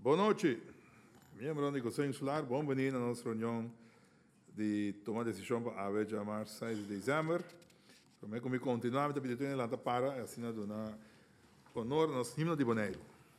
Boa noite, membros do Conselho Insular, bem-vindo à nossa reunião de tomar decisão para a dia 6 de dezembro. Como continuamos a pedir lá para assim a donar honor ao nosso himno de Boneiro.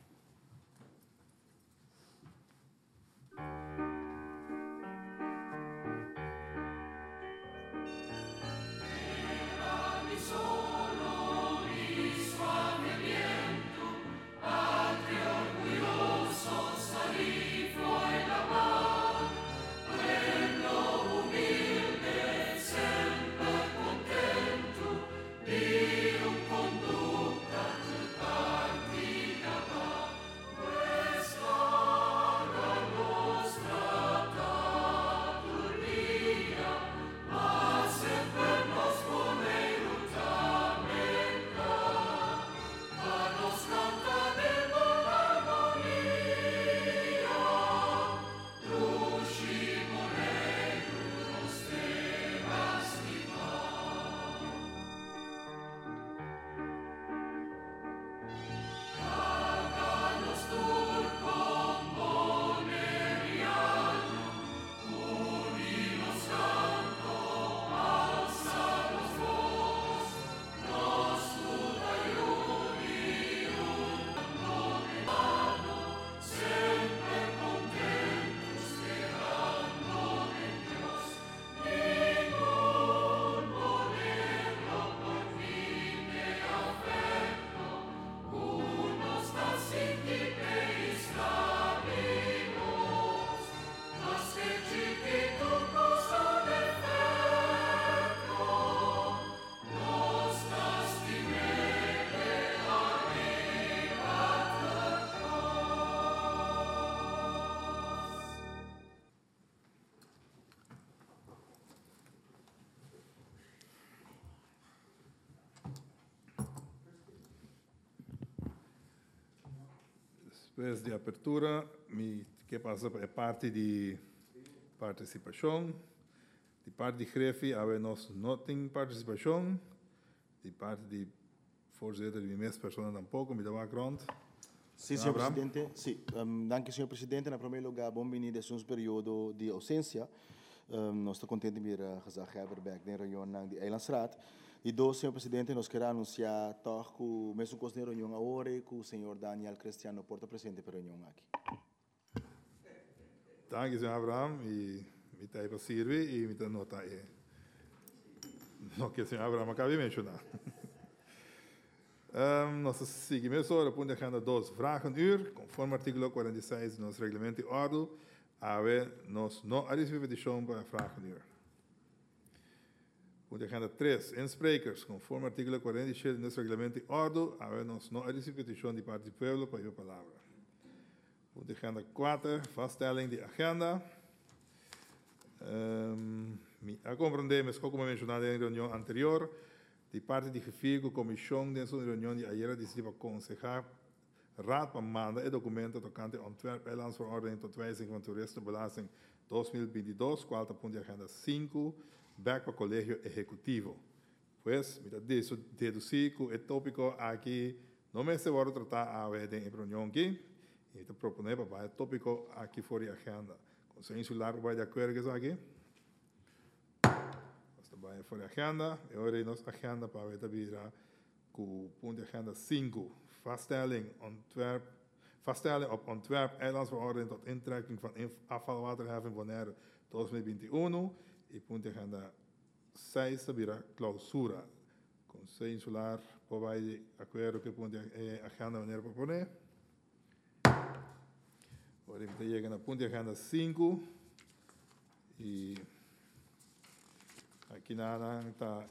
Depois de abertura, que passa é parte de participação, de parte de grefe, há nós não tem participação, de parte de voorzitter, de minha pessoa tampouco, me dá background. Sim, senhor presidente. Sim, danke, senhor presidente. Na primeiro lugar, bem-vindo a um período de ausência. Nós estamos contentes de vir a Haberbeck na reunião de Eilandsraad. E dois, senhor presidente, nós queremos anunciar que o mesmo curso de reunião agora que o senhor Daniel Cristiano porta presente para a reunião aqui. Danke, senhor Abraham, e me está aí para servir e me está nota aí. Não que o senhor Abraham acabe de mencionar. Nós seguimos agora, ponto de agenda 2, vragenuur, conforme artigo 46 do nosso regulamento de orde, nós não recebemos petição para vragenuur. Ponto de agenda 3, insprekers, conforme artigo 47 do nosso regulamento de orde, nós não recebemos petição de parte do povo para a palavra. Ponto de agenda 4, vaststelling de agenda. A compreendemos, como mencionado na reunião anterior, de parte de gevierde comissão dentro da reunião de ayer decisiva aconsejar raad para mandar o documento tocante ontwerp eilandsverordening tot wijziging van toeristenbelasting 2022, qual está ponto de agenda 5, back para o colégio executivo. Pues, me disso deduzir que o tópico aqui não me se vai tratar a vez de reunião aqui, e te proponer para o tópico aqui fora da agenda. Conselho Insular vai de acordo com isso aqui? Vai fora da agenda, e agora nossa agenda para ver virar com o ponto de agenda 5, vaststelling op ontwerp eilandsverordening tot intrekking van afvalwaterheffing Bonaire 2021, e ponto de agenda 6 virar clausura. Conselho Insular vai de acordo com o ponto de agenda Bonaire proponer. Agora a gente chega no ponto de agenda 5 e aqui está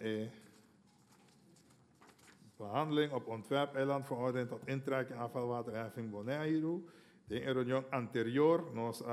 behandeling op ontwerp eilandverordening tot intrekking afvalwaterheffing Bonaire. De reunião anterior nós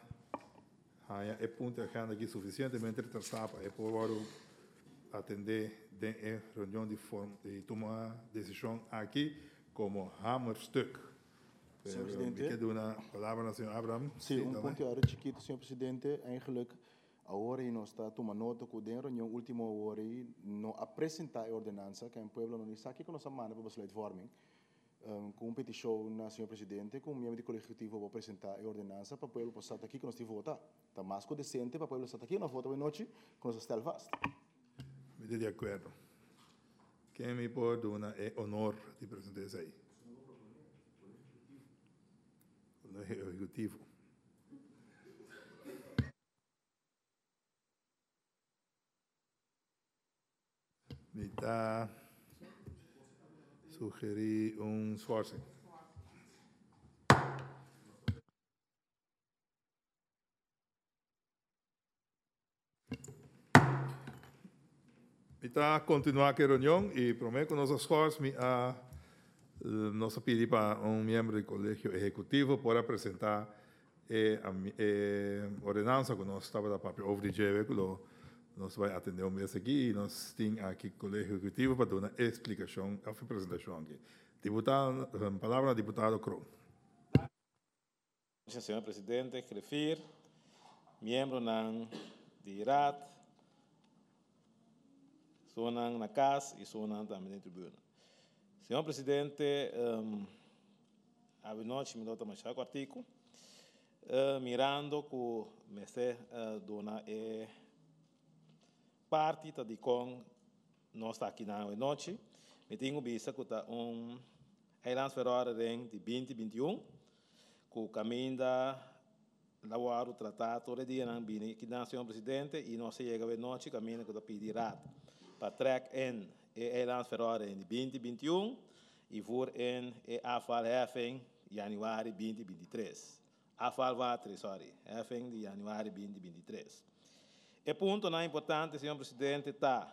é ponto de agenda aqui suficientemente retrasado para atender de reunião de tomar decisão aqui como hamerstuk. Senhor presidente. Ik doe een palavra ao senhor Abraham. Sim, ponto área chiquito, senhor presidente. Eigenlijk, agora nós está tomando nota que dentro da última hora não apresentar a ordenança que o povo não está aqui com nossa mão para a leitvorming. com petição, senhor presidente, com o membro do colégio executivo vou apresentar a ordenança para o povo estar aqui que nós temos votar. Está mais que decente para o povo estar aqui, nós votamos noite, que nós estamos fast. Me de acordo. Quem me pode dar o honor de apresentar isso aí? O executivo. Me dá sugerir esforço. Está continuar a reunião e prometo que nós esforços nós pedimos para membro do colégio executivo para apresentar a ordenança que nós estava da papel over que nós vai atender o mês aqui e nós temos aqui o colégio executivo para dar uma explicação, a apresentação aqui. Deputado, palavra ao deputado Kron. Senhor presidente, refir, membro de IRAT, sonan na casa e sonan também na tribuna. Senhor presidente, a noite me dá mais o artigo, mirando que me se dona parte de com nós está aqui na noite, me tenho visto que está Islands Ferrara de 2021, que o caminho da o tratado todo dia na bini que na senhor presidente e nós chega a noite caminho que está pedirá para track in Islands Ferrara em 2021 e for em afalheffing januari 2023. Afalvatri, sorry, heffing de januari 2023. E ponto não importante, senhor presidente, está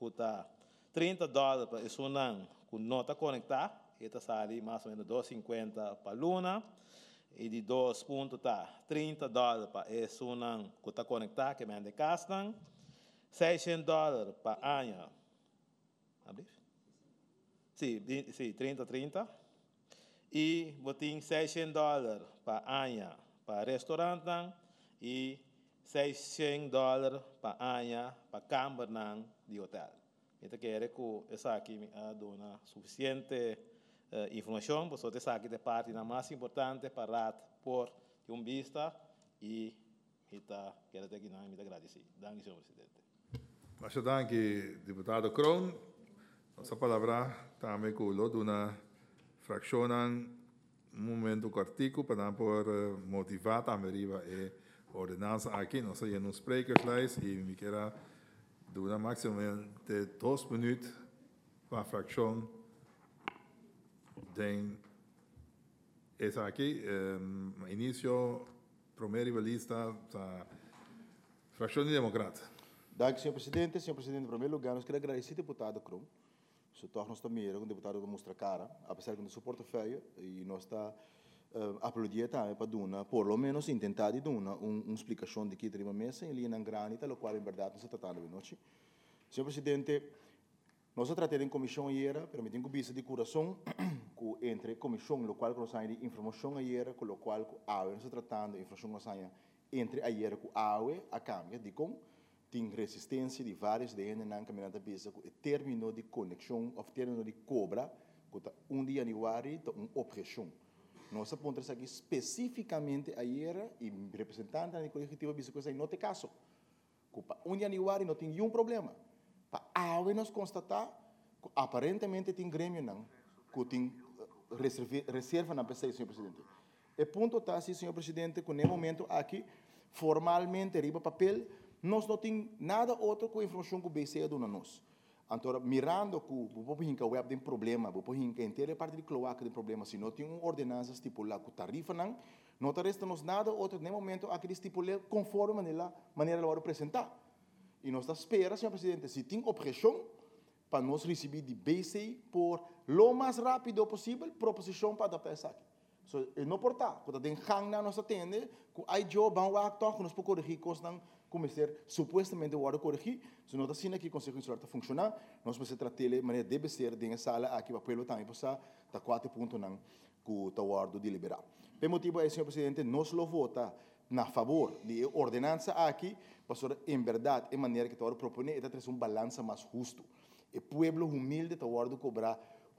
$30 para isso não, que não está conectado, está sali mais ou menos 250 para luna, e de 2 pontos está $30 para isso não, que está conectado, que me ande castan, $600 para ano, sim, 30, e botim $600 para ano, para restaurante, e $600 para ano, para câmara de hotel. Então, quero que essa aqui me dona suficiente informação, porque essa aqui é parte mais importante para por vista e quero ter aqui me agradecer. Obrigado, senhor presidente. Muito obrigado, deputado Kron. Nossa palavra também com o na fração momento cortico para motivar também a ordenança aqui. Nós temos um sprekerslijst e me quero dar maximum de 2 minutos para a fração. Tem essa aqui, início, primeira lista da fração de democrata. Obrigado, senhor presidente. Senhor presidente, em primeiro lugar, nós queremos agradecer ao deputado Kron. Se torna também um deputado que mostra cara, apesar que não suporta feio, e nós está aplaudir também para dar, por lo menos, tentar de dar uma explicação de que tem uma mesa em linha granita, o qual, em verdade, não se tratando de noite. Senhor presidente, nós tratamos em comissão ayer, permitindo que visa de coração, entre comissão, o qual nós temos informação ayer, com o qual nós estamos tratando informação nós temos entre ayer com a câmara, de como tem resistência de vários de na caminhada visa, o término de conexão, o término de cobra, que 1 de janeiro, uma opressão. Nós apontamos aqui especificamente ayer, e representante da coletiva visa que não tem caso. Para 1 de janeiro não tem nenhum problema. Para nós constatar que aparentemente tem grêmio não, que tem reserva na PC, senhor presidente. E ponto está assim, senhor presidente, que no momento aqui, formalmente, riba papel, nós não temos nada outro com a informação que o BCE dá a nós. Então, mirando que o web tem problema, o inteira parte de cloaca tem problema, se não tem uma ordenança estipulada com tarifa, não resta-nos nada outro, no momento, aquele estipulado conforme a maneira de apresentar. E nós esperamos, senhor presidente, se tem opressão, para nós receber de BCE por lo mais rápido possível, proposição para dar peça aqui. So, não portar, quando tem hang na nossa tenda, que aí eu vou actuar, que nós podemos corrigir coisas começar supostamente o corrigir, se nós assim aqui conseguimos está funcionar, nós vamos tratar de maneira deve ser dentro da sala aqui para pelo também passar da 4 pontos não que o tawar deliberar. Por motivo aí, senhor presidente, nós lo vota na favor de ordenança aqui, para em verdade, em maneira que tawar propõe é trazer balança mais justo. E pueblo humilde tawar do cobrar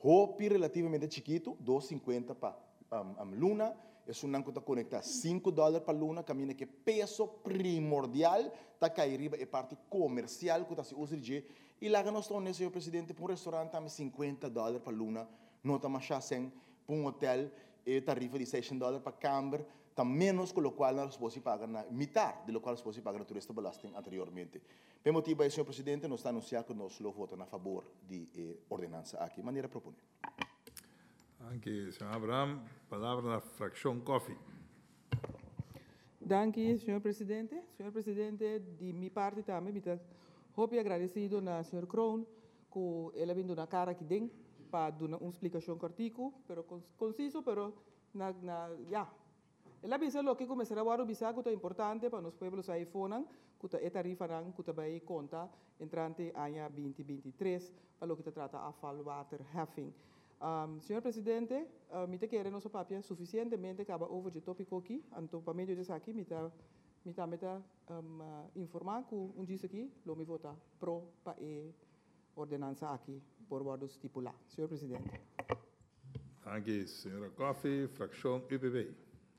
Hopi relativamente chiquito, $2.50 para luna. Es un que conecta $5 para luna, camina que peso primordial, está cair arriba é parte comercial que se usa de e lá que nós estamos, senhor presidente, para um restaurante também $50 para luna, não está mais assim, para um hotel tarifa de $6 para câmara, está menos com o qual nós podemos pagar na metade do qual nós podemos pagar na turista belasting anteriormente. Por motivo, senhor presidente, nós está anunciando que nós votamos a favor de ordenança aqui, maneira propõe. Danke, senhor Abraham. Palavra na fracção Coffee. Danke, senhor presidente. Senhor presidente, de minha parte também, me muito agradecido na senhor Kroon, que ele vindo na cara aqui dentro para dar uma explicação cortico, pero conciso, pero ya. Ele avisa lo que começará a avisar que é importante para os pueblos aí fora, que é tarifa que vai conta entrante ano 2023, para o que trata afvalwaterheffing. Senhor presidente, me quer nosso papel suficientemente acaba over de tópico aqui, então para meio disso aqui, me informar que dia aqui, lo me vota pro para a ordenança aqui, por ordem estipular. Senhor presidente. Danke, senhora Coffee, fracção UPB.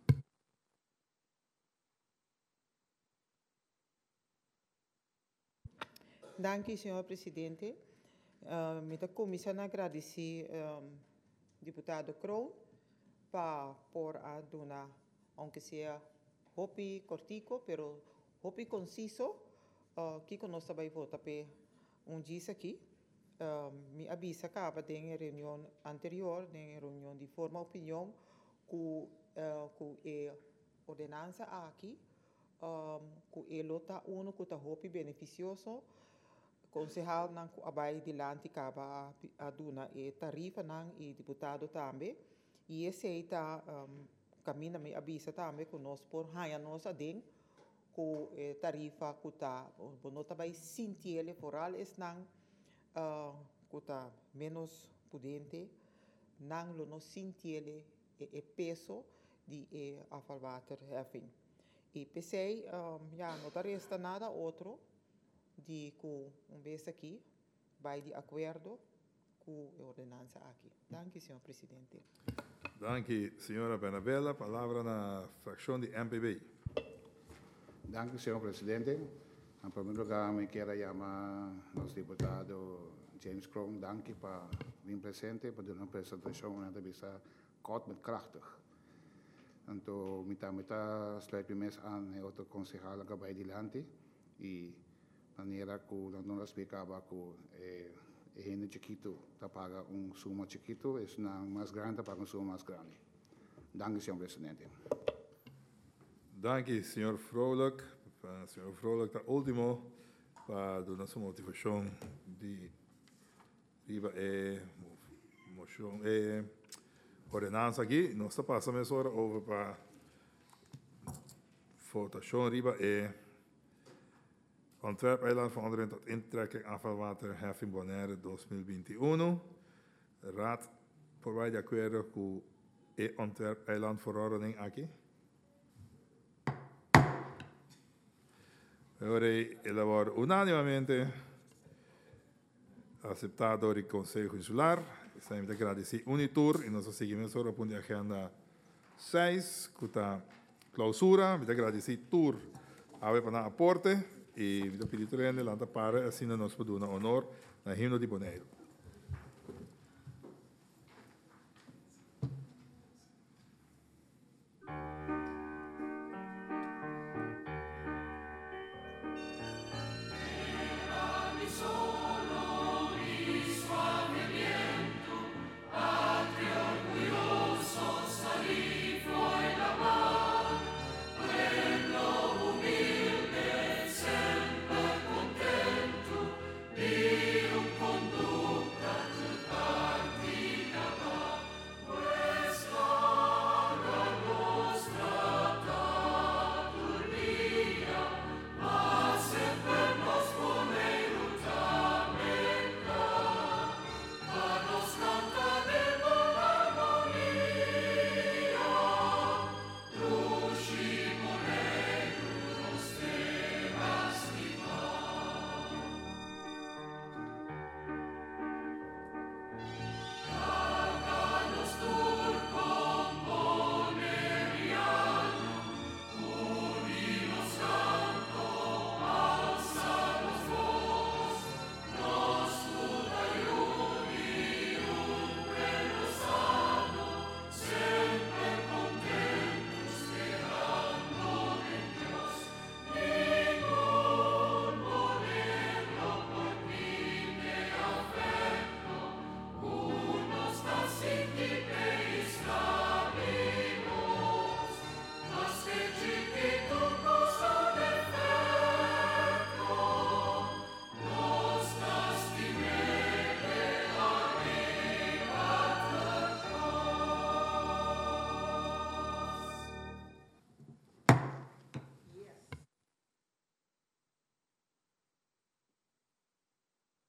Danke, senhor presidente. Me comissão agradecer deputado Kroon por a donar, aunque seja hopi cortico, pero hopi conciso, que nós vai votar para dia aqui. Me avisa que acaba de reunião anterior, de reunião de forma opinião, que é ordenança aqui, que é lota uno que está hopi beneficioso. Concejal nang abay dilante kaba aduna tarifa nang deputado tambe e esse está caminha me avisa tambe que nós por haya nós adem com tarifa que tá bonota vai sentir ele foral es nang que tá menos pudente nang lo no sentir ele peso de afvalwaterheffing e pensei já não resta nada outro de que vez aqui vai de acordo com a ordenança aqui. Danke, senhor presidente. Danke, senhora Penabella. Palavra na fracção de MPB. Danke, senhor presidente. Em primeiro lugar, me quero chamar nosso deputado James Kroon. Danke para vir presente, para dar uma apresentação na entrevista kort met krachtig. Então, sluit me mes aan het outro concejal que vai dilante e maneira que não explicava que é chiquito tá paga suma chiquito é mais grande paga suma mais grande. Danke, senhor presidente. Danke, senhor Vrolijk. Senhor Vrolijk, tá último para dar nossa motivação de riba moção ordenança aqui. Nós está passando essa hora over para votação riba Ontwerp-eiland verandering tot intrekking afvalwaterheffing Bonaire 2021. De Raad voor de acuerdo con el ontwerp-eiland verordening aquí. Ahora elaborado unánimemente aceptado por el Consejo Insular. Estamos agradecidos Unitur y nosotros seguimos ahora por la agenda 6, que está clausura. Me agradecido Tour a ver para aporte. E vi pedir trene lá para assim nós podemos honor na himno de Bonaire.